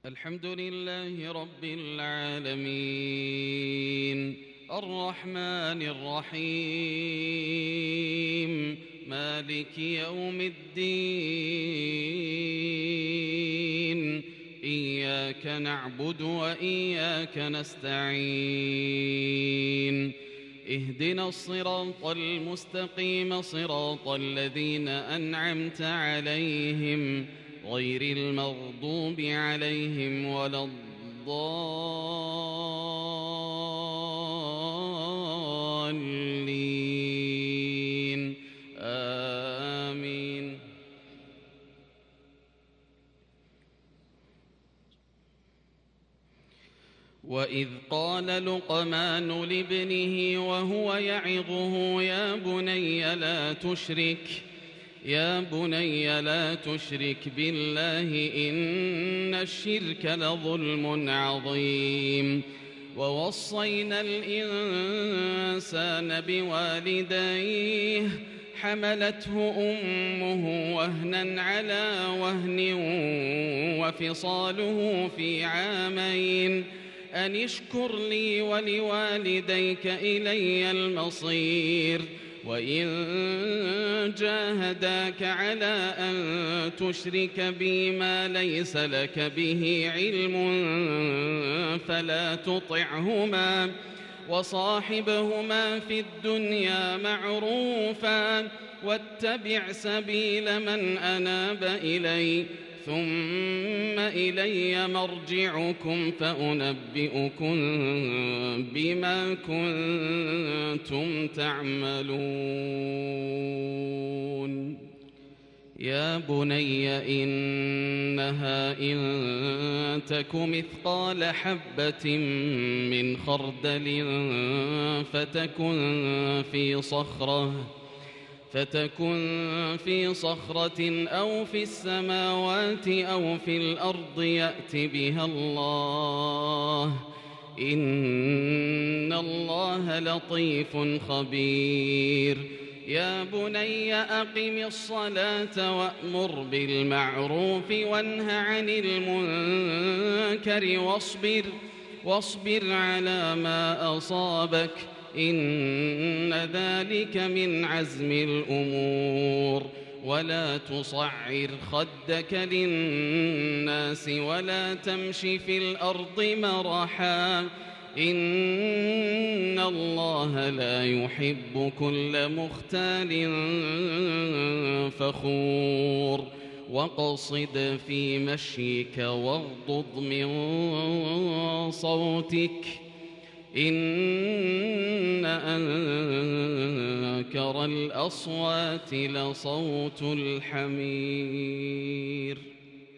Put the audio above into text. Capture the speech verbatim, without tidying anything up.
الحمد لله رب العالمين الرحمن الرحيم مالك يوم الدين إياك نعبد وإياك نستعين اهدنا الصراط المستقيم صراط الذين أنعمت عليهم غير المغضوب عليهم ولا الضالين آمين. وإذ قال لقمان لابنه وهو يعظه يا بني لا تشرك يا بني لا تشرك بالله إن الشرك لظلم عظيم. ووصينا الإنسان بوالديه حملته أمه وهنا على وهن وفصاله في عامين أن اشكر لي ولوالديك إلي المصير. وإن جاهداك على أن تشرك بي ما ليس لك به علم فلا تطعهما وصاحبهما في الدنيا معروفا واتبع سبيل من أناب إلي ثم إلي مرجعكم فأنبئكم بما كنتم تعملون. يا بني إنها إن تك مثقال حبة من خردل فتكن في صخرة فتكن في صخرة أو في السماوات أو في الأرض يأت بها الله إن الله لطيف خبير. يا بني أقم الصلاة وأمر بالمعروف وانه عن المنكر واصبر واصبر على ما أصابك إن ذلك من عزم الأمور. ولا تصعر خدك للناس ولا تمش في الأرض مرحا إن الله لا يحب كل مختال فخور. وقصد في مشيك واغضض من صوتك إن أنكر الأصوات لصوت الحمير.